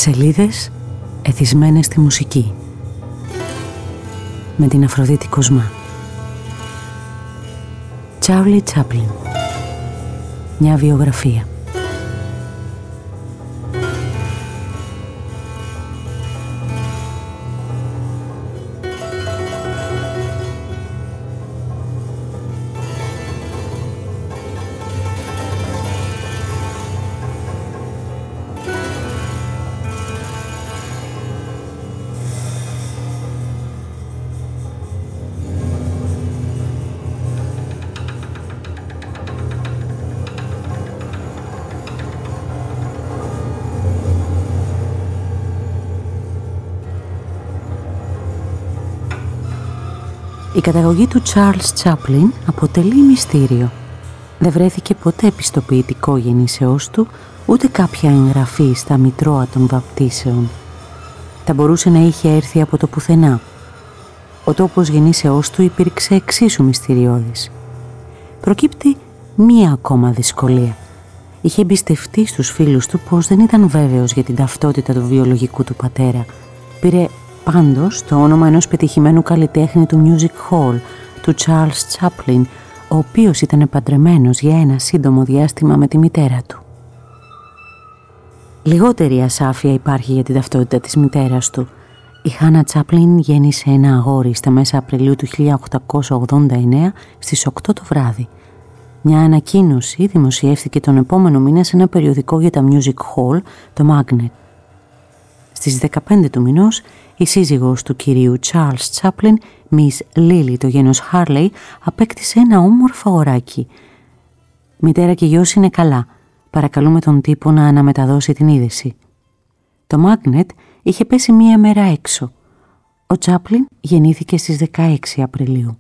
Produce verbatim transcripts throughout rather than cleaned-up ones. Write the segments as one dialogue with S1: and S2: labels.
S1: Σελίδες εθισμένες στη μουσική, με την Αφροδίτη Κοσμά. Τσάρλι Τσάπλιν. Μια βιογραφία. Η καταγωγή του Charles Chaplin αποτελεί μυστήριο. Δεν βρέθηκε ποτέ πιστοποιητικό γεννήσεώς του, ούτε κάποια εγγραφή στα μητρώα των βαπτίσεων. Θα μπορούσε να είχε έρθει από το πουθενά. Ο τόπος γεννήσεώς του υπήρξε εξίσου μυστηριώδης. Προκύπτει μία ακόμα δυσκολία. Είχε εμπιστευτεί στους φίλους του πως δεν ήταν βέβαιος για την ταυτότητα του βιολογικού του πατέρα. Πήρε πάντως το όνομα ενός πετυχημένου καλλιτέχνη του Music Hall, του Charles Chaplin, ο οποίος ήταν παντρεμένος για ένα σύντομο διάστημα με τη μητέρα του. Λιγότερη ασάφεια υπάρχει για την ταυτότητα της μητέρας του. Η Χάνα Τσάπλιν γέννησε ένα αγόρι στα μέσα Απριλίου του χίλια οκτακόσια ογδόντα εννέα στις οκτώ το βράδυ. Μια ανακοίνωση δημοσιεύθηκε τον επόμενο μήνα σε ένα περιοδικό για τα Music Hall, το Magnet. Στις δεκαπέντε του μηνός, η σύζυγος του κυρίου Charles Chaplin, Miss Lily, το γένος Harley, απέκτησε ένα όμορφο αγοράκι. Μητέρα και γιος είναι καλά. Παρακαλούμε τον τύπο να αναμεταδώσει την είδηση. Το Magnet είχε πέσει μία μέρα έξω. Ο Chaplin γεννήθηκε στις δεκαέξι Απριλίου.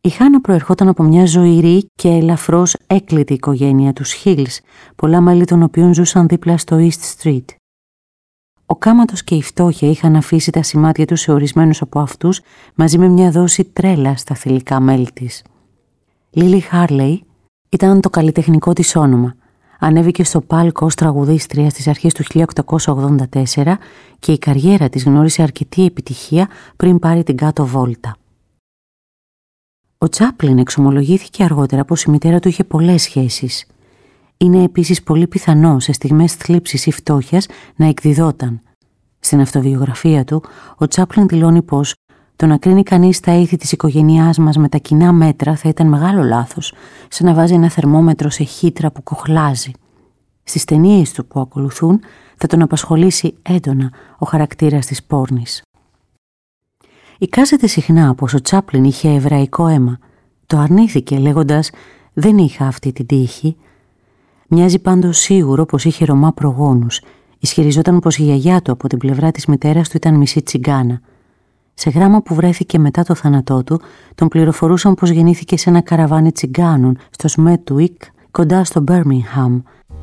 S1: Η Χάνα προερχόταν από μια ζωηρή και ελαφρώς έκλητη οικογένεια, τους Hills, πολλά μέλη των οποίων ζούσαν δίπλα στο East Street. Ο κάματος και η φτώχεια είχαν αφήσει τα σημάδια τους σε ορισμένους από αυτούς, μαζί με μια δόση τρέλα στα θηλυκά μέλη της. Λίλι Χάρλεϊ ήταν το καλλιτεχνικό της όνομα. Ανέβηκε στο πάλκο ως τραγουδίστρια στις αρχές του χίλια οκτακόσια ογδόντα τέσσερα και η καριέρα της γνώρισε αρκετή επιτυχία πριν πάρει την κάτω βόλτα. Ο Τσάπλιν εξομολογήθηκε αργότερα πως η μητέρα του είχε πολλές σχέσεις. Είναι επίσης πολύ πιθανό σε στιγμές θλίψης ή φτώχειας να εκδιδόταν. Στην αυτοβιογραφία του, ο Τσάπλιν δηλώνει πως το να κρίνει κανείς τα ήθη της οικογένειάς μας με τα κοινά μέτρα θα ήταν μεγάλο λάθος, σαν να βάζει ένα θερμόμετρο σε χύτρα που κοχλάζει. Στις ταινίες του που ακολουθούν θα τον απασχολήσει έντονα ο χαρακτήρας της πόρνης. Εικάζεται συχνά πως ο Τσάπλιν είχε εβραϊκό αίμα. Το αρνήθηκε λέγοντας «δεν είχα αυτή την τύχη». Μοιάζει πάντως σίγουρο πως είχε Ρωμά προγόνους. Ισχυριζόταν πως η γιαγιά του από την πλευρά της μητέρας του ήταν μισή τσιγκάνα. Σε γράμμα που βρέθηκε μετά το θάνατό του, τον πληροφορούσαν πως γεννήθηκε σε ένα καραβάνι τσιγκάνων στο Σμέτουικ, κοντά στο Μπέρμιγχαμ.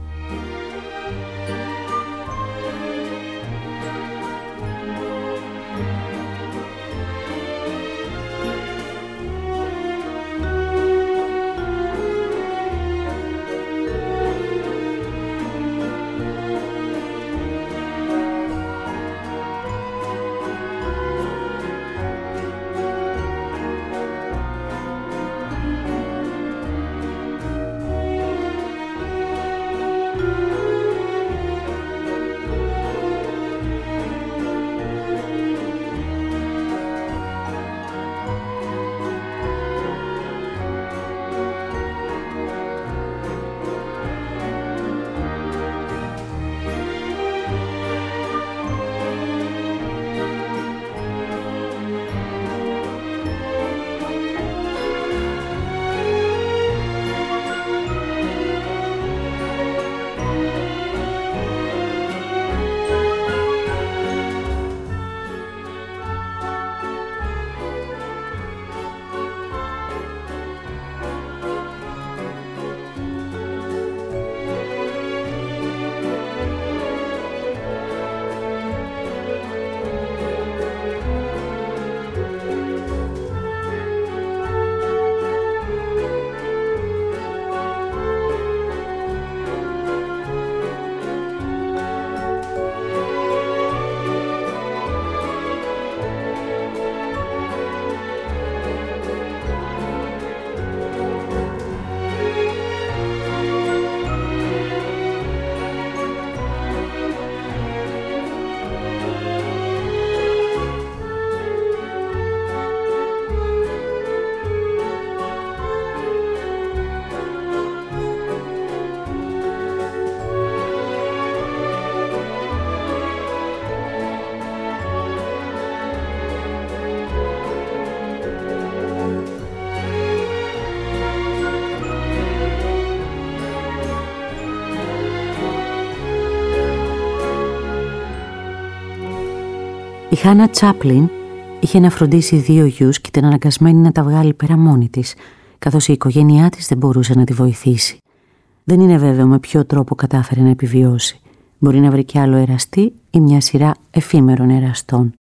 S1: Η Χάνα Τσάπλιν είχε να φροντίσει δύο γιους και ήταν αναγκασμένη να τα βγάλει πέρα μόνη της, καθώς η οικογένειά της δεν μπορούσε να τη βοηθήσει. Δεν είναι βέβαιο με ποιο τρόπο κατάφερε να επιβιώσει. Μπορεί να βρει κι άλλο εραστή ή μια σειρά εφήμερων εραστών.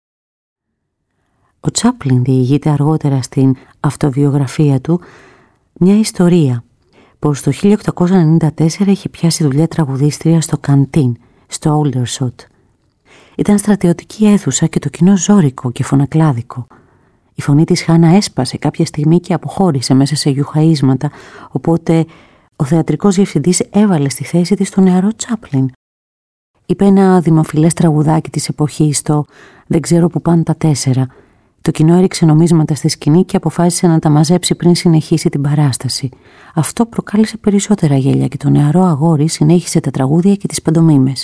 S1: Ο Τσάπλιν διηγείται αργότερα στην αυτοβιογραφία του μια ιστορία πως το χίλια οκτακόσια ενενήντα τέσσερα είχε πιάσει δουλειά τραγουδίστρια στο Καντίν, στο Aldershot. Ήταν στρατιωτική αίθουσα και το κοινό ζώρικο και φωνακλάδικο. Η φωνή της Χάνα έσπασε κάποια στιγμή και αποχώρησε μέσα σε γιουχαΐσματα, οπότε ο θεατρικός διευθυντής έβαλε στη θέση της τον νεαρό Τσάπλιν. Είπε ένα δημοφιλές τραγουδάκι της εποχής, το «Δεν ξέρω που πάνε τα τέσσερα». Το κοινό έριξε νομίσματα στη σκηνή και αποφάσισε να τα μαζέψει πριν συνεχίσει την παράσταση. Αυτό προκάλεσε περισσότερα γέλια και το νεαρό αγόρι συνέχισε τα τραγούδια και τις παντομίμες.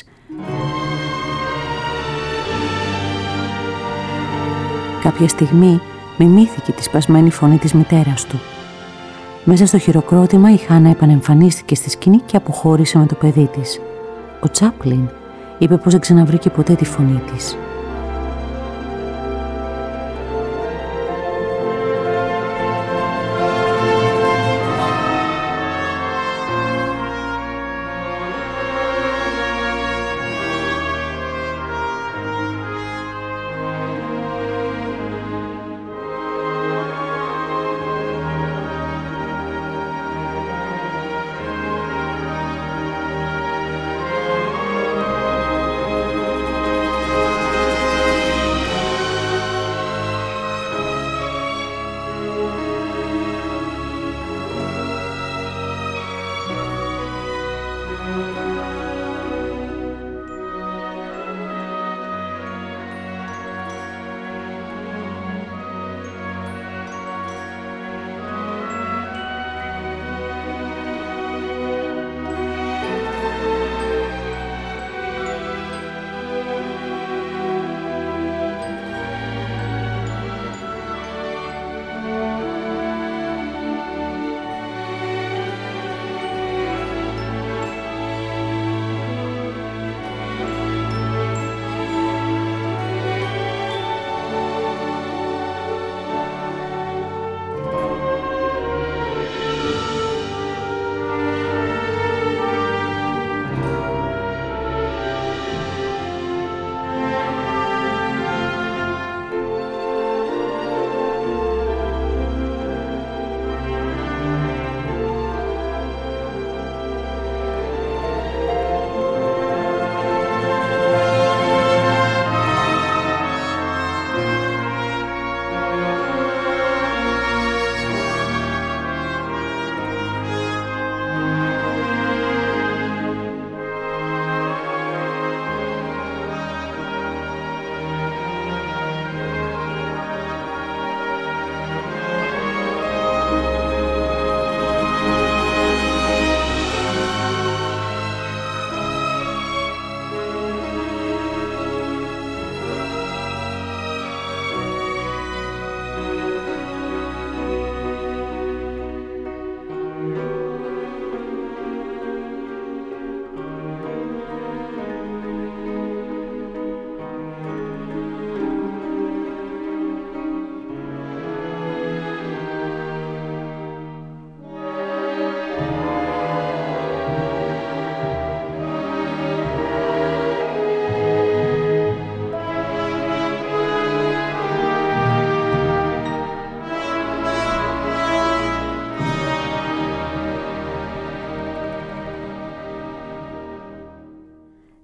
S1: Κάποια στιγμή μιμήθηκε τη σπασμένη φωνή της μητέρας του. Μέσα στο χειροκρότημα η Χάνα επανεμφανίστηκε στη σκηνή και αποχώρησε με το παιδί της. Ο Τσάπλιν είπε πως δεν ξαναβρήκε ποτέ τη φωνή της.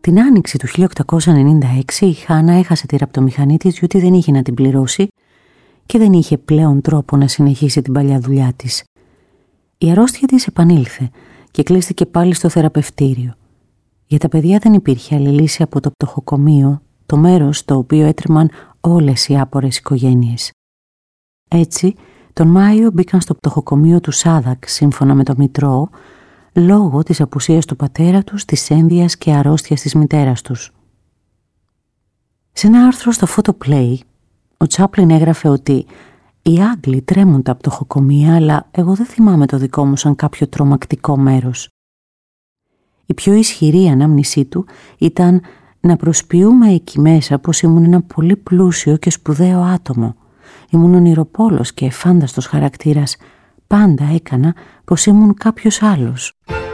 S1: Την άνοιξη του χίλια οκτακόσια ενενήντα έξι η Χάνα έχασε τη ραπτομηχανή της διότι δεν είχε να την πληρώσει και δεν είχε πλέον τρόπο να συνεχίσει την παλιά δουλειά της. Η αρρώστια της επανήλθε και κλείστηκε πάλι στο θεραπευτήριο. Για τα παιδιά δεν υπήρχε άλλη λύση από το πτωχοκομείο, το μέρος στο οποίο έτρεμαν όλες οι άπορες οικογένειες. Έτσι, τον Μάιο μπήκαν στο πτωχοκομείο του Σάδακ, σύμφωνα με το Μητρό, λόγω της απουσίας του πατέρα τους, της ένδυας και αρρώστιας της μητέρας τους. Σε ένα άρθρο στο Photoplay, ο Τσάπλιν έγραφε ότι «Οι Άγγλοι τρέμουν τα πτωχοκομεία, αλλά εγώ δεν θυμάμαι το δικό μου σαν κάποιο τρομακτικό μέρος». Η πιο ισχυρή ανάμνησή του ήταν να προσποιούμε εκεί μέσα πως ήμουν ένα πολύ πλούσιο και σπουδαίο άτομο. Ήμουν ονειροπόλος και εφάνταστος χαρακτήρας. Πάντα έκανα πως ήμουν κάποιος άλλος.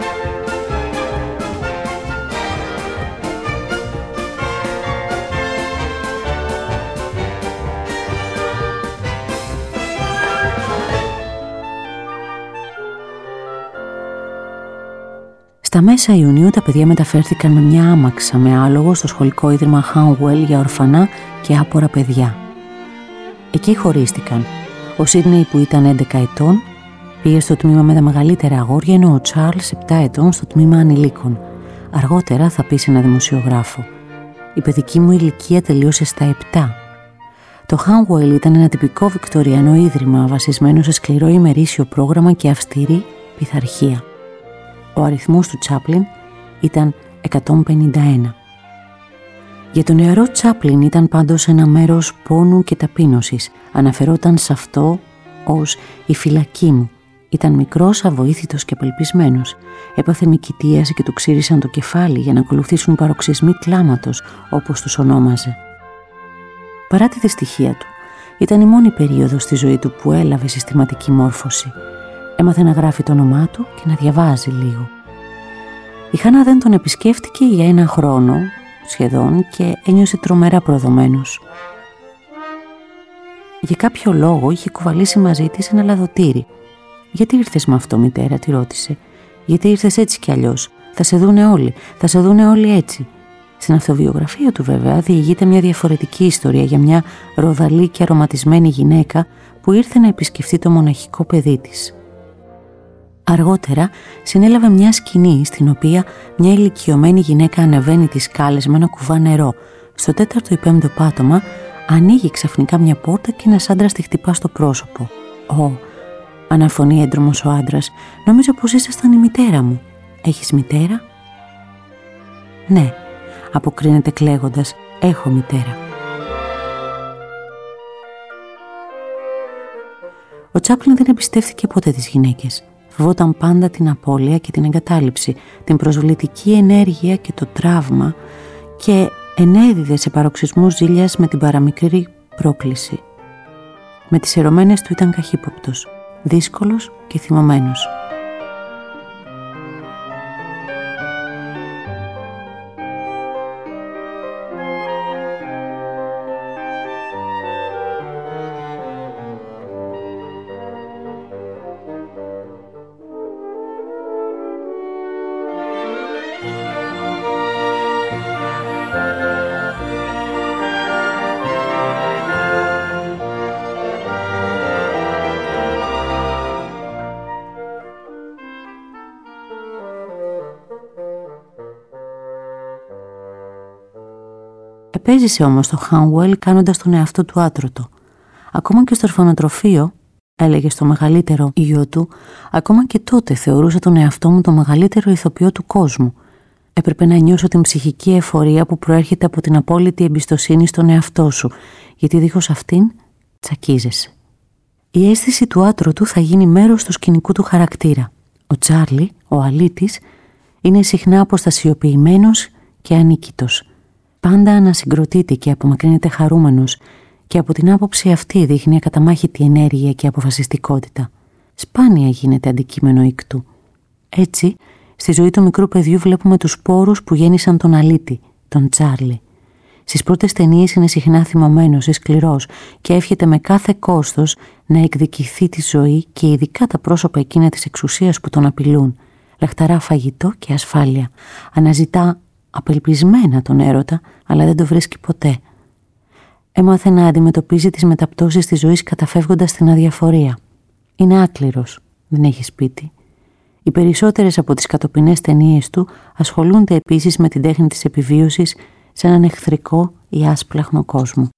S1: Στα μέσα Ιουνίου τα παιδιά μεταφέρθηκαν με μια άμαξα με άλογο στο σχολικό ίδρυμα Hanwell για ορφανά και άπορα παιδιά. Εκεί χωρίστηκαν. Ο Σίδνεϊ, που ήταν έντεκα ετών, πήγε στο τμήμα με τα μεγαλύτερα αγόρια, ενώ ο Τσάρλς, επτά ετών, στο τμήμα ανηλίκων. Αργότερα θα πει σε ένα δημοσιογράφο: «Η παιδική μου ηλικία τελείωσε στα επτά». Το Hanwell ήταν ένα τυπικό βικτοριανό ίδρυμα βασισμένο σε σκληρό ημερήσιο πρόγραμμα και αυστηρή πειθαρχία. Ο αριθμός του Τσάπλιν ήταν εκατόν πενήντα ένα. Για τον νεαρό Τσάπλιν ήταν πάντως ένα μέρος πόνου και ταπείνωσης. Αναφερόταν σε αυτό ως «η φυλακή μου». Ήταν μικρός, αβοήθητος και απελπισμένος. Έπαθε μικητίαση και του ξύρισαν το κεφάλι για να ακολουθήσουν παροξυσμοί κλάματος, όπως τους ονόμαζε. Παρά τη δυστυχία του, ήταν η μόνη περίοδος στη ζωή του που έλαβε συστηματική μόρφωση. Έμαθε να γράφει το όνομά του και να διαβάζει λίγο. Η Χάνα δεν τον επισκέφτηκε για ένα χρόνο σχεδόν και ένιωσε τρομερά προδομένος. Για κάποιο λόγο είχε κουβαλήσει μαζί της ένα λαδωτήρι. «Γιατί ήρθες με αυτό, μητέρα?» τη ρώτησε. «Γιατί ήρθες έτσι κι αλλιώς? Θα σε δούνε όλοι, θα σε δούνε όλοι έτσι». Στην αυτοβιογραφία του βέβαια διηγείται μια διαφορετική ιστορία για μια ροδαλή και αρωματισμένη γυναίκα που ήρθε να επισκεφτεί το μοναχικό παιδί της. Αργότερα συνέλαβε μια σκηνή στην οποία μια ηλικιωμένη γυναίκα ανεβαίνει τις σκάλες με ένα κουβά νερό. Στο τέταρτο ή πέμπτο πάτωμα ανοίγει ξαφνικά μια πόρτα και ένας άντρας τη χτυπά στο πρόσωπο. «Ω», αναφωνεί έντρομος ο άντρας, «νομίζω πως ήσασταν η μητέρα μου». «Έχεις μητέρα?» «Ναι», αποκρίνεται κλαίγοντας, «έχω μητέρα». Ο Τσάπλιν δεν εμπιστεύτηκε ποτέ τις γυναίκες. Φοβόταν πάντα την απώλεια και την εγκατάλειψη, την προσβλητική ενέργεια και το τραύμα και ενέδιδε σε παροξισμούς ζήλιας με την παραμικρή πρόκληση. Με τις ερωμένες του ήταν καχύποπτος, δύσκολος και θυμωμένος. Επέζησε όμως το Hanwell κάνοντας τον εαυτό του άτρωτο. Ακόμα και στο ορφανοτροφείο, έλεγε στο μεγαλύτερο γιο του, ακόμα και τότε θεωρούσα τον εαυτό μου το μεγαλύτερο ηθοποιό του κόσμου. Έπρεπε να νιώσω την ψυχική εφορία που προέρχεται από την απόλυτη εμπιστοσύνη στον εαυτό σου, γιατί δίχως αυτήν τσακίζεσαι. Η αίσθηση του άτρωτου θα γίνει μέρος του σκηνικού του χαρακτήρα. Ο Τσάρλι, ο αλήτης, είναι συχνά αποστασιοποιημένος και ανίκητος. Πάντα ανασυγκροτείται και απομακρύνεται χαρούμενος και από την άποψη αυτή δείχνει ακαταμάχητη ενέργεια και αποφασιστικότητα. Σπάνια γίνεται αντικείμενο ικτού. Έτσι, στη ζωή του μικρού παιδιού βλέπουμε τους σπόρους που γέννησαν τον αλήτη, τον Τσάρλι. Στις πρώτες ταινίες είναι συχνά θυμωμένος ή σκληρός και εύχεται με κάθε κόστος να εκδικηθεί τη ζωή και ειδικά τα πρόσωπα εκείνα της εξουσίας που τον απειλούν. Λαχταρά φαγητό και ασφάλεια. Αναζητά απελπισμένα τον έρωτα, αλλά δεν το βρίσκει ποτέ. Έμαθε να αντιμετωπίζει τις μεταπτώσεις της ζωής καταφεύγοντας στην αδιαφορία. Είναι άκληρος, δεν έχει σπίτι. Οι περισσότερες από τις κατοπινές ταινίες του ασχολούνται επίσης με την τέχνη της επιβίωσης σε έναν εχθρικό ή άσπλαχνο κόσμο.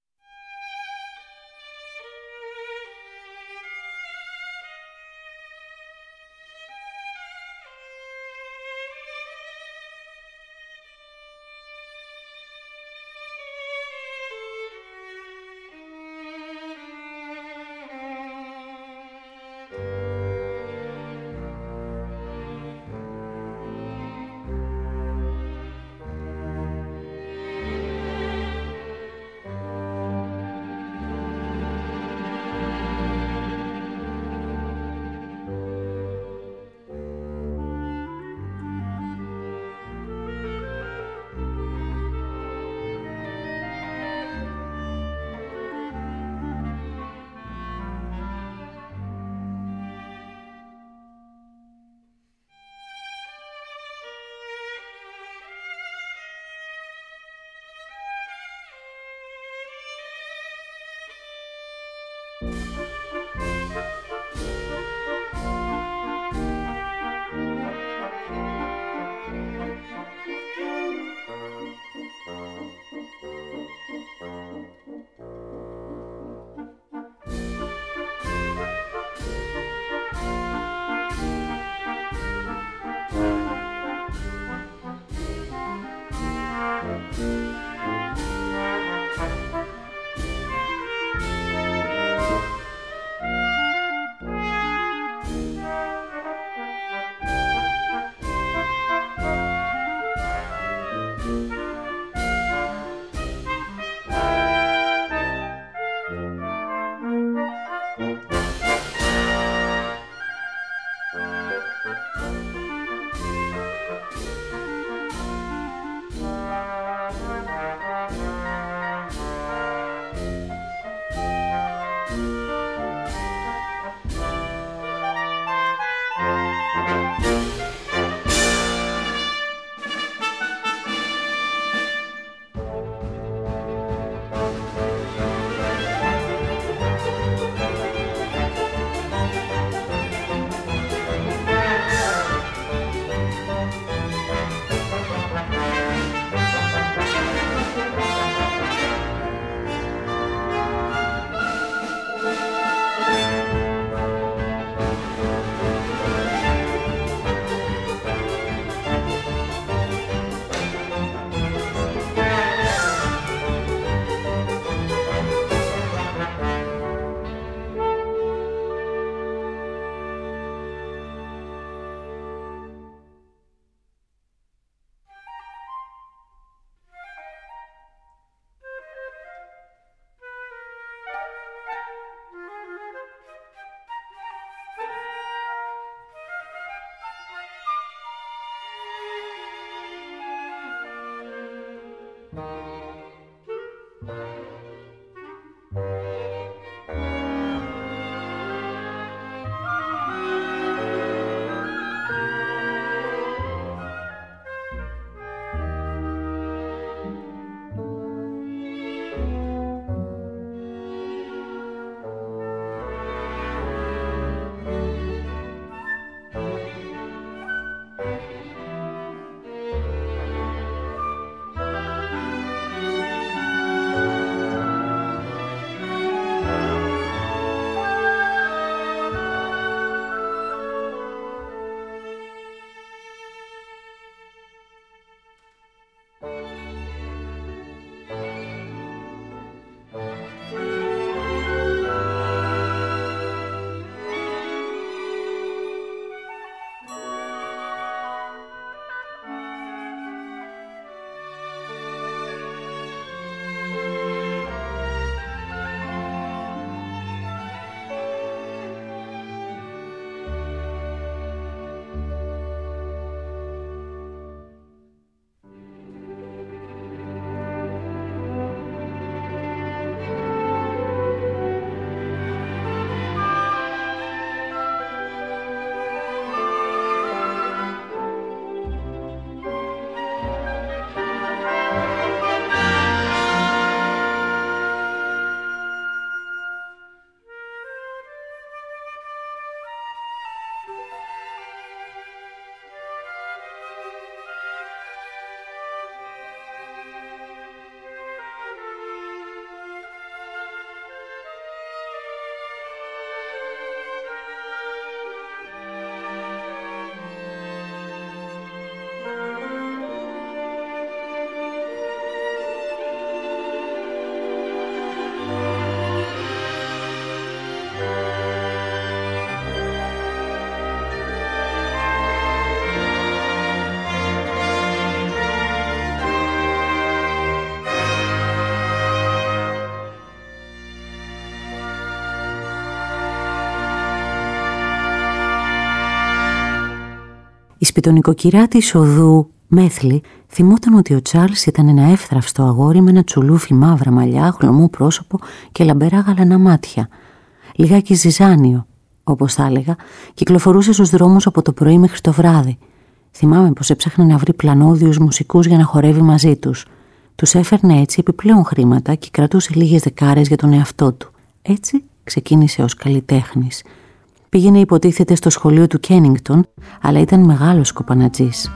S1: Η σπιτονικοκυρά της οδού Μέθλι θυμόταν ότι ο Τσάρλς ήταν ένα εύθραυστο αγόρι με ένα τσουλούφι μαύρα μαλλιά, χλωμό πρόσωπο και λαμπερά γαλανά μάτια. Λιγάκι ζυζάνιο, όπως θα έλεγα, κυκλοφορούσε στους δρόμους από το πρωί μέχρι το βράδυ. Θυμάμαι πως έψαχνε να βρει πλανόδιους μουσικούς για να χορεύει μαζί τους. Τους έφερνε έτσι επιπλέον χρήματα και κρατούσε λίγες δεκάρες για τον εαυτό του. Έτσι ξεκίνησε ως καλλιτέχνης. Πήγαινε υποτίθεται στο σχολείο του Κένιγκτον, αλλά ήταν μεγάλος κοπανατζής.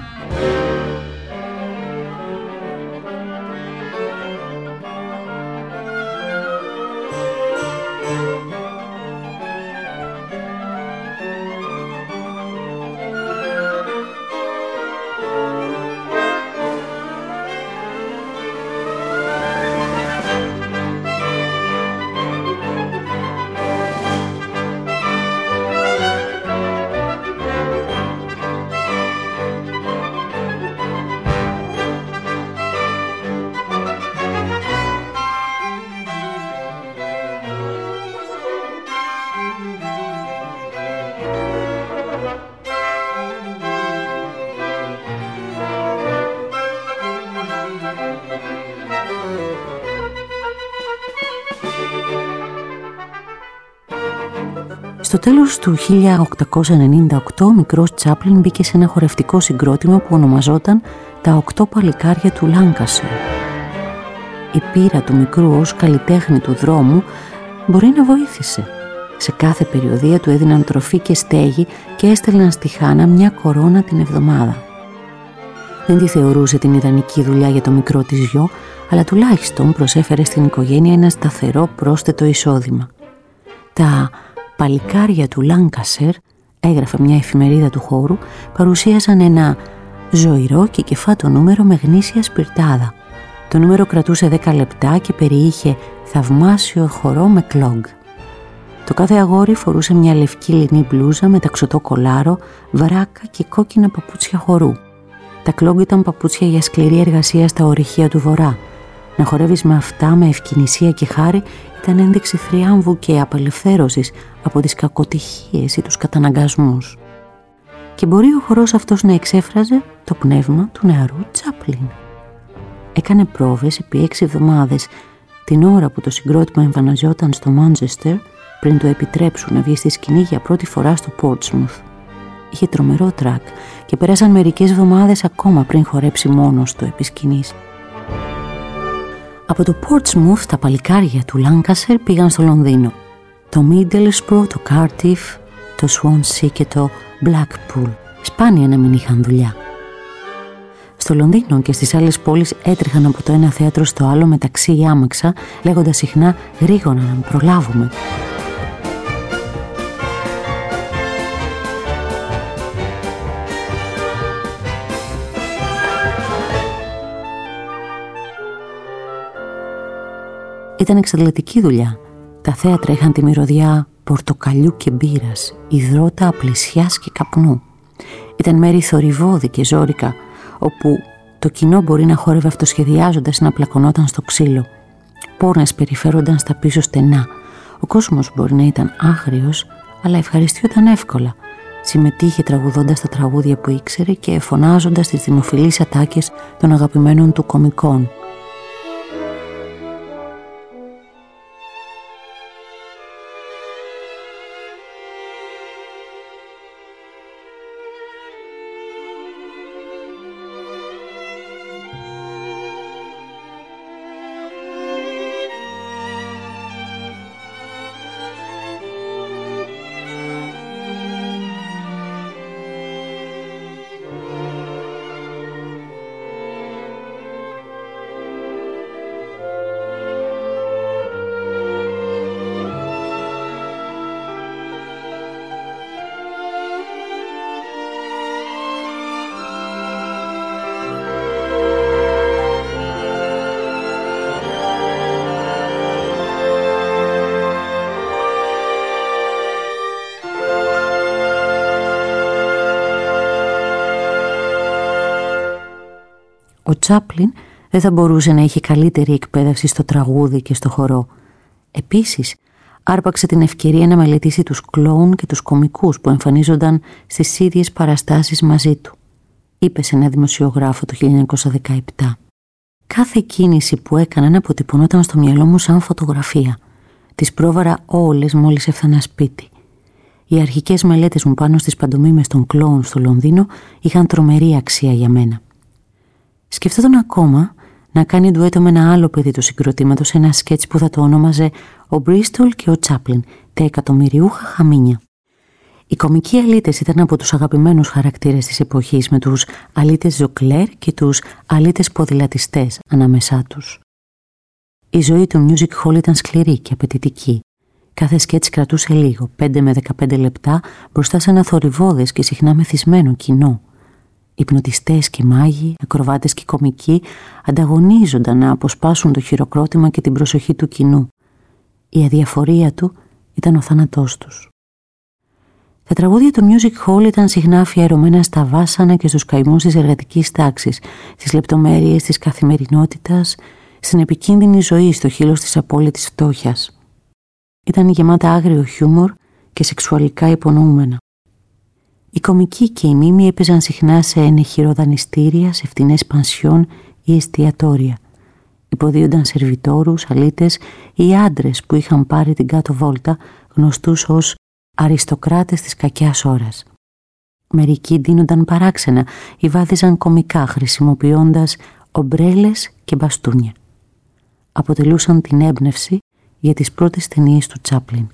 S1: Στο τέλος του χίλια οκτακόσια ενενήντα οκτώ ο μικρός Τσάπλιν μπήκε σε ένα χορευτικό συγκρότημα που ονομαζόταν «Τα οκτώ παλικάρια του Λάνκασερ». Η πείρα του μικρού ως καλλιτέχνη του δρόμου μπορεί να βοήθησε. Σε κάθε περιοδία του έδιναν τροφή και στέγη και έστελναν στη Χάνα μια κορώνα την εβδομάδα. Δεν τη θεωρούσε την ιδανική δουλειά για το μικρό της γιο, αλλά τουλάχιστον προσέφερε στην οικογένεια ένα σταθερό πρόσθετο εισόδημα. Τα παλικάρια του Λάνκασερ, έγραφε μια εφημερίδα του χώρου, παρουσίαζαν ένα ζωηρό και κεφάτο νούμερο με γνήσια σπιρτάδα. Το νούμερο κρατούσε δέκα λεπτά και περιείχε θαυμάσιο χορό με κλόγκ. Το κάθε αγόρι φορούσε μια λευκή λινή μπλούζα με ταξωτό κολάρο, βράκα και κόκκινα παπούτσια χορού. Τα κλόγκ ήταν παπούτσια για σκληρή εργασία στα ορυχεία του Βορρά. Να χορεύεις με αυτά με ευκαινησία και χάρη ήταν ένδειξη θριάμβου και απελευθέρωσης από τις κακοτυχίες ή τους καταναγκασμούς. Και μπορεί ο χορός αυτός να εξέφραζε το πνεύμα του νεαρού Τσάπλιν. Έκανε πρόβες επί έξι εβδομάδες, την ώρα που το συγκρότημα εμφανιζόταν στο Μάντσεστερ, πριν το επιτρέψουν να βγει στη σκηνή για πρώτη φορά στο Πόρτσμουθ. Είχε τρομερό τρακ και πέρασαν μερικές εβδομάδες ακόμα πριν χορέψει μόνος του επί σκηνής. Από το Portsmouth τα παλικάρια του Λάνκασερ πήγαν στο Λονδίνο, το Middlesbrough, το Cardiff, το Swansea και το Blackpool. Σπάνια να μην είχαν δουλειά. Στο Λονδίνο και στις άλλες πόλεις έτρεχαν από το ένα θέατρο στο άλλο με ταξί ή άμαξα, λέγοντας συχνά «γρήγορα να προλάβουμε». Ήταν εξαντλητική δουλειά. Τα θέατρα είχαν τη μυρωδιά πορτοκαλιού και μπύρας, υδρότα απλησιάς και καπνού. Ήταν μέρη θορυβώδη και ζόρικα, όπου το κοινό μπορεί να χόρευε αυτοσχεδιάζοντας να πλακωνόταν στο ξύλο. Πόρνες περιφέρονταν στα πίσω στενά. Ο κόσμος μπορεί να ήταν άγριος, αλλά ευχαριστιόταν εύκολα. Συμμετείχε τραγουδώντας τα τραγούδια που ήξερε και φωνάζοντας τις δημοφιλείς ατάκες των αγαπημένων του κομικών. Ο Τσάπλιν δεν θα μπορούσε να είχε καλύτερη εκπαίδευση στο τραγούδι και στο χορό. Επίσης, άρπαξε την ευκαιρία να μελετήσει τους κλόουν και τους κωμικούς που εμφανίζονταν στις ίδιες παραστάσεις μαζί του. Είπε σε ένα δημοσιογράφο το χίλια εννιακόσια δεκαεπτά: «Κάθε κίνηση που έκαναν αποτυπωνόταν στο μυαλό μου σαν φωτογραφία. Τις πρόβαρα όλες μόλις έφτανα σπίτι. Οι αρχικές μελέτες μου πάνω στις παντομίμες των κλόουν στο Λονδίνο είχαν τρομερή αξία για μένα». Σκεφτόταν ακόμα να κάνει ντουέτο με ένα άλλο παιδί του συγκροτήματος σε ένα σκέτς που θα το ονόμαζε «Ο Μπρίστολ και ο Τσάπλιν, τα εκατομμυριούχα χαμίνια». Οι κωμικοί αλήτες ήταν από τους αγαπημένους χαρακτήρες της εποχής, με τους αλήτες ζοκλέρ και τους αλήτες ποδηλατιστές ανάμεσά τους. Η ζωή του Music Hall ήταν σκληρή και απαιτητική. Κάθε σκέτς κρατούσε λίγο, πέντε με δεκαπέντε λεπτά, μπροστά σε ένα θορυβώδες και συχνά μεθυσμένο κοινό. Υπνοτιστές και μάγοι, ακροβάτες και κωμικοί ανταγωνίζονταν να αποσπάσουν το χειροκρότημα και την προσοχή του κοινού. Η αδιαφορία του ήταν ο θάνατός τους. Τα τραγούδια του Music Hall ήταν συχνά αφιερωμένα στα βάσανα και στους καημούς της εργατικής τάξης, στις λεπτομέρειες της καθημερινότητας, στην επικίνδυνη ζωή στο χείλος της απόλυτης φτώχειας. Ήταν γεμάτα άγριο χιούμορ και σεξουαλικά υπονοούμενα. Οι κωμικοί και οι μίμοι έπαιζαν συχνά σε ενεχειροδανιστήρια, σε φτηνές πανσιόν ή εστιατόρια. Υποδίονταν σερβιτόρους, αλήτες ή άντρες που είχαν πάρει την κάτω βόλτα, γνωστούς ως αριστοκράτες της κακιάς ώρας. Μερικοί ντύνονταν παράξενα ή βάδιζαν κωμικά χρησιμοποιώντας ομπρέλες και μπαστούνια. Αποτελούσαν την έμπνευση για τις πρώτες ταινίες του Τσάπλιν.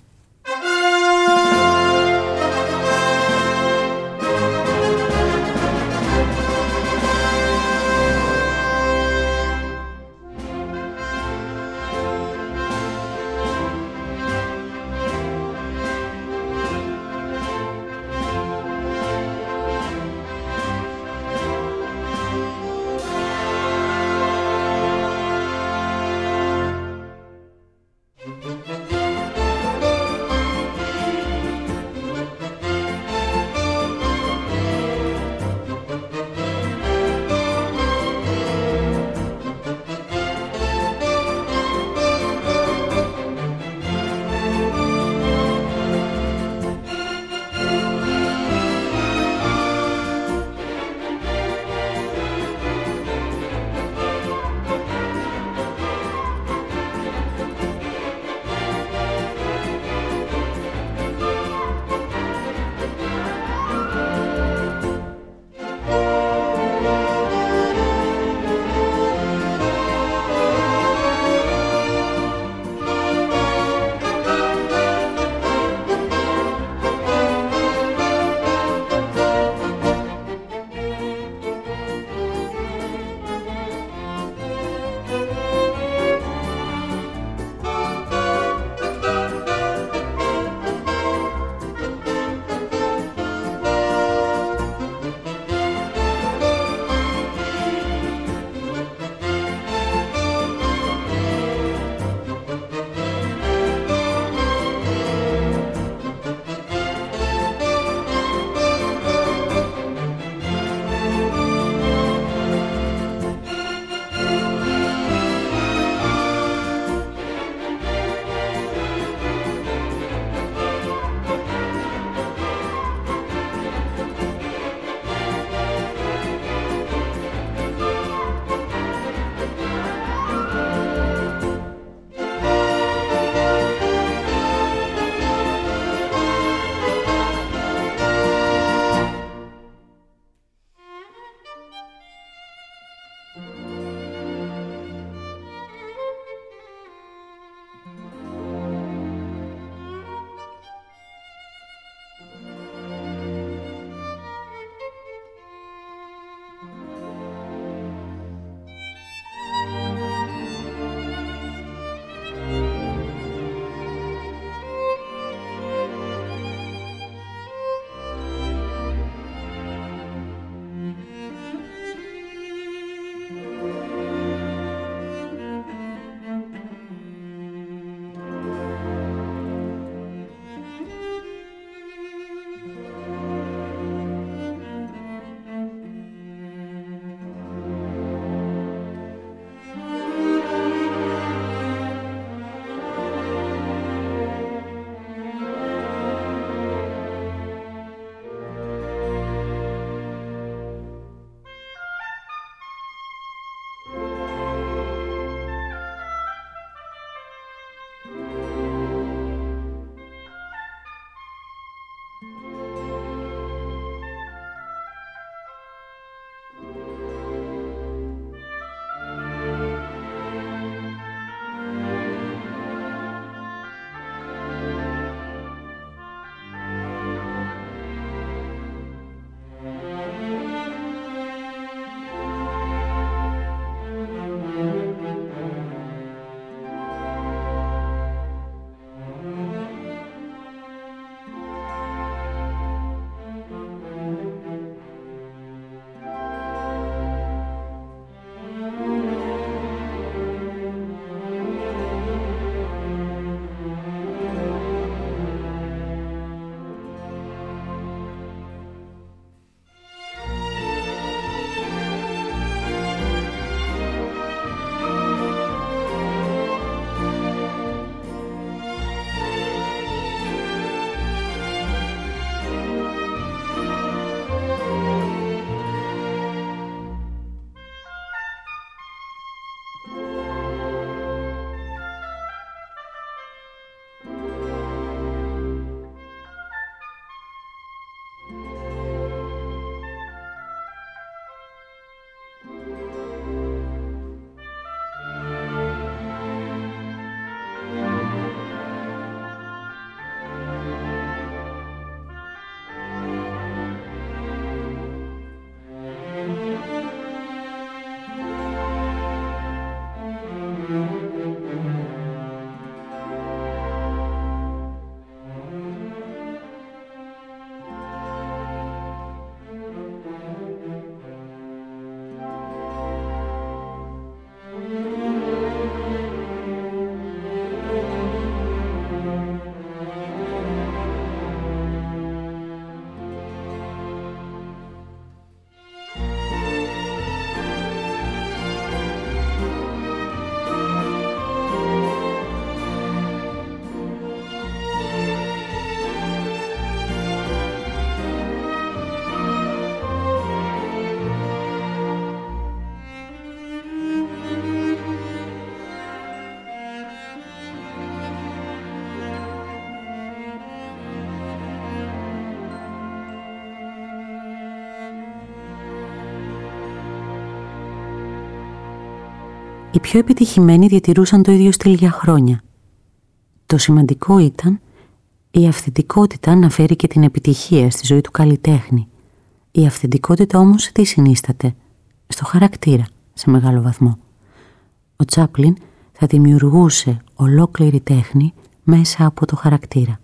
S1: Οι πιο επιτυχημένοι διατηρούσαν το ίδιο στυλ για χρόνια. Το σημαντικό ήταν η αυθεντικότητα να φέρει και την επιτυχία στη ζωή του καλλιτέχνη. Η αυθεντικότητα όμως τι συνίσταται? Στο χαρακτήρα, σε μεγάλο βαθμό. Ο Τσάπλιν θα δημιουργούσε ολόκληρη τέχνη μέσα από το χαρακτήρα.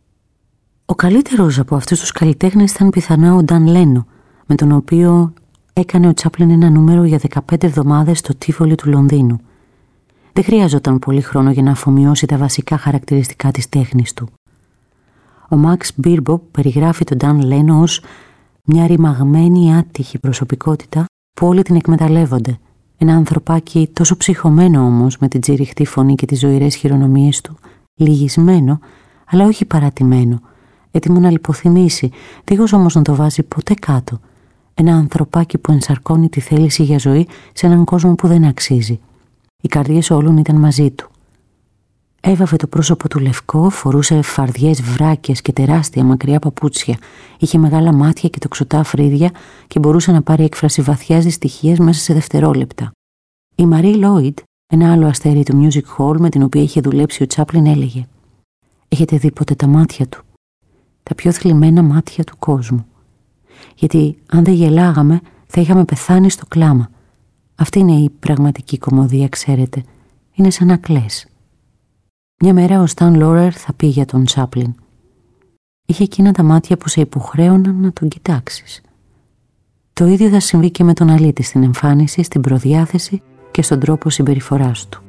S1: Ο καλύτερος από αυτούς τους καλλιτέχνες ήταν πιθανά ο Νταν Λένο, με τον οποίο έκανε ο Τσάπλιν ένα νούμερο για δεκαπέντε εβδομάδες στο Τίβολι του Λονδίνου. Δεν χρειάζονταν πολύ χρόνο για να αφομοιώσει τα βασικά χαρακτηριστικά της τέχνης του. Ο Μαξ Μπίρμπο περιγράφει τον Νταν Λένο ως μια ρημαγμένη άτυχη προσωπικότητα που όλοι την εκμεταλλεύονται. Ένα ανθρωπάκι τόσο ψυχωμένο όμως, με την τσιριχτή φωνή και τις ζωηρές χειρονομίες του, λυγισμένο, αλλά όχι παρατημένο, έτοιμο να λιποθυμήσει, δίχως όμως να το βάζει ποτέ κάτω. Ένα ανθρωπάκι που ενσαρκώνει τη θέληση για ζωή σε έναν κόσμο που δεν αξίζει. Οι καρδιές όλων ήταν μαζί του. Έβαβε το πρόσωπο του λευκό, φορούσε φαρδιές βράκες και τεράστια μακριά παπούτσια. Είχε μεγάλα μάτια και τοξωτά φρύδια και μπορούσε να πάρει έκφραση βαθιάς δυστυχίας μέσα σε δευτερόλεπτα. Η Μαρί Λόιντ, ένα άλλο αστέρι του Music Hall με την οποία είχε δουλέψει ο Τσάπλιν, έλεγε: «Έχετε δει ποτέ τα μάτια του? Τα πιο θλιμμένα μάτια του κόσμου. Γιατί αν δεν γελάγαμε θα είχαμε πεθάνει στο κλάμα. Αυτή είναι η πραγματική κωμωδία, ξέρετε. Είναι σαν να κλαις». Μια μέρα ο Σταν Λόρερ θα πει για τον Τσάπλιν: «Είχε εκείνα τα μάτια που σε υποχρέωναν να τον κοιτάξεις». Το ίδιο θα συμβεί και με τον αλήτη στην εμφάνιση, στην προδιάθεση και στον τρόπο συμπεριφοράς του.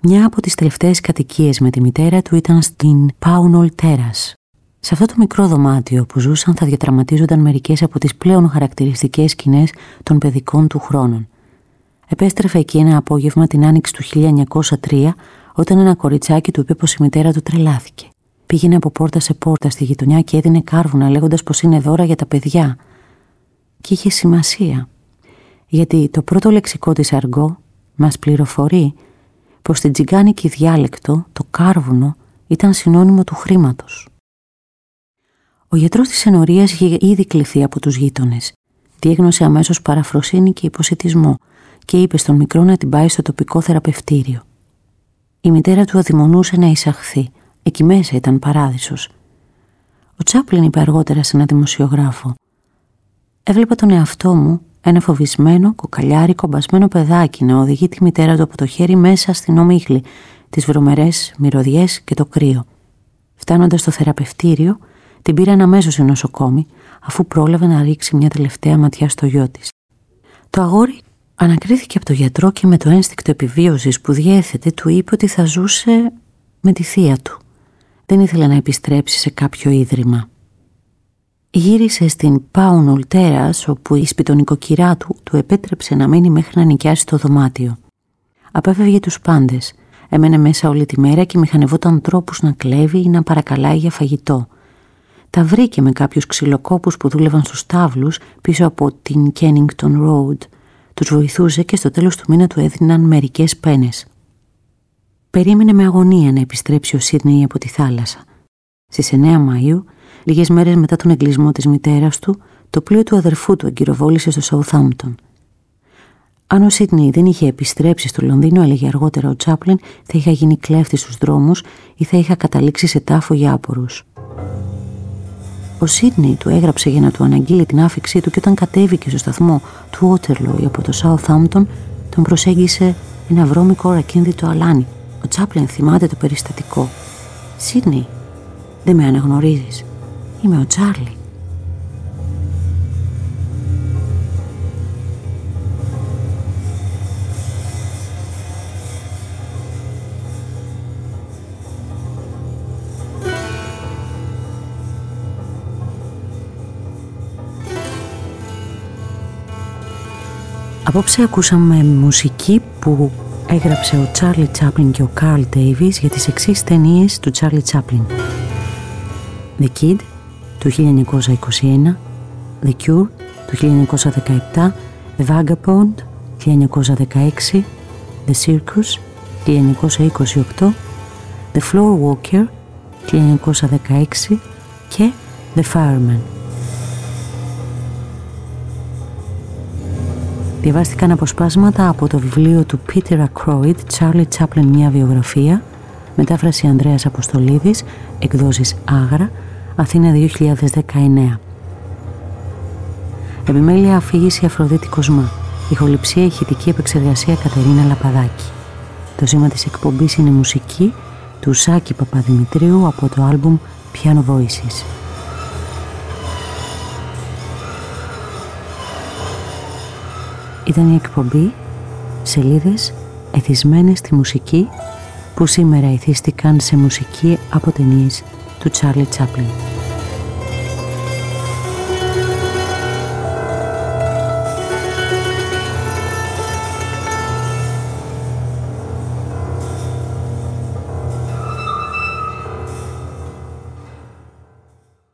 S1: Μια από τις τελευταίες κατοικίες με τη μητέρα του ήταν στην Pownall Terrace. Σε αυτό το μικρό δωμάτιο που ζούσαν θα διατραματίζονταν μερικές από τις πλέον χαρακτηριστικές σκηνές των παιδικών του χρόνων. Επέστρεφε εκεί ένα απόγευμα την άνοιξη του χίλια εννιακόσια τρία, όταν ένα κοριτσάκι του είπε πως η μητέρα του τρελάθηκε. Πήγαινε από πόρτα σε πόρτα στη γειτονιά και έδινε κάρβουνα λέγοντας πως είναι δώρα για τα παιδιά. Και είχε σημασία, γιατί το πρώτο λεξικό της αργό μας πληροφορεί πως στην τζιγκάνικη διάλεκτο το κάρβουνο ήταν συνώνυμο του χρήματος. Ο γιατρός της ενορίας είχε ήδη κληθεί από τους γείτονες. Διέγνωσε αμέσως παραφροσύνη και υποσιτισμό και είπε στον μικρό να την πάει στο τοπικό θεραπευτήριο. Η μητέρα του αδειμονούσε να εισαχθεί. Εκεί μέσα ήταν παράδεισος. Ο Τσάπλιν είπε αργότερα σε ένα δημοσιογράφο: «Έβλεπα τον εαυτό μου, ένα φοβισμένο, κοκαλιάρι, κομπασμένο παιδάκι, να οδηγεί τη μητέρα του από το χέρι μέσα στην ομίχλη, τις βρωμερές μυρωδιές και το κρύο. Φτάνοντας στο θεραπευτήριο, την πήραν αμέσως οι νοσοκόμοι, αφού πρόλαβε να ρίξει μια τελευταία ματιά στο γιο της. Το αγόρι ανακρίθηκε από το γιατρό και με το ένστικτο επιβίωσης που διέθετε του είπε ότι θα ζούσε με τη θεία του. Δεν ήθελε να επιστρέψει σε κάποιο ίδρυμα. Γύρισε στην Pownall Terrace, όπου η σπιτονικοκυρά του του επέτρεψε να μείνει μέχρι να νοικιάσει το δωμάτιο. Απέφευγε τους πάντες. Έμενε μέσα όλη τη μέρα και μηχανευόταν τρόπους να κλέβει ή να παρακαλάει για φαγητό. Τα βρήκε με κάποιους ξυλοκόπους που δούλευαν στους τάβλους πίσω από την Kennington Road. Τους βοηθούσε και στο τέλος του μήνα του έδιναν μερικές πένες. Περίμενε με αγωνία να επιστρέψει ο Σίδνεϊ από τη θάλασσα. Στις εννέα Μαΐου, λίγες μέρες μετά τον εγκλισμό της μητέρας του, το πλοίο του αδερφού του εγκυροβόλησε στο Southampton. Αν ο Σίδνεϊ δεν είχε επιστρέψει στο Λονδίνο, έλεγε αργότερα ο Τσάπλιν, θα είχα γίνει κλέφτης στους δρόμους ή θα είχα καταλήξει σε τάφο για άπορους. Ο Σίδνεϊ του έγραψε για να του αναγγείλει την άφηξή του και όταν κατέβηκε στο σταθμό του Waterloo από το Southampton, τον προσέγγισε ένα βρώμικο ρακίνδυτο αλάνι. Ο Τσάπλιν θυμάται το περιστατικό. «Σίδνεϊ, δεν με αναγνωρίζεις? Είμαι ο Τσάρλι». Απόψε ακούσαμε μουσική που έγραψε ο Τσάρλι Τσάπλιν και ο Καρλ Ντέιβις για τις εξής ταινίες του Τσάρλι Τσάπλιν: The Kid του χίλια εννιακόσια είκοσι ένα, The Cure του χίλια εννιακόσια δεκαεπτά, The Vagabond χίλια εννιακόσια δεκαέξι, The Circus χίλια εννιακόσια είκοσι οκτώ, The Floor Walker χίλια εννιακόσια δεκαέξι και The Fireman. Διαβάστηκαν αποσπάσματα από το βιβλίο του Peter Ackroyd, Charlie Chaplin, μια βιογραφία, μετάφραση Ανδρέας Αποστολίδης, εκδόσεις Άγρα, Αθήνα δύο χιλιάδες δεκαεννέα. Επιμέλεια αφήγηση Αφροδίτη Κοσμά. Ηχοληψία ηχητική επεξεργασία Κατερίνα Λαπαδάκη. Το σήμα της εκπομπής είναι μουσική του Σάκη Παπαδημητρίου από το άλμπουμ Piano Voices. Ήταν η εκπομπή «Σελίδες εθισμένες στη μουσική» που σήμερα εθίστηκαν σε μουσική από ταινίες του Τσάρλι Τσάπλιν.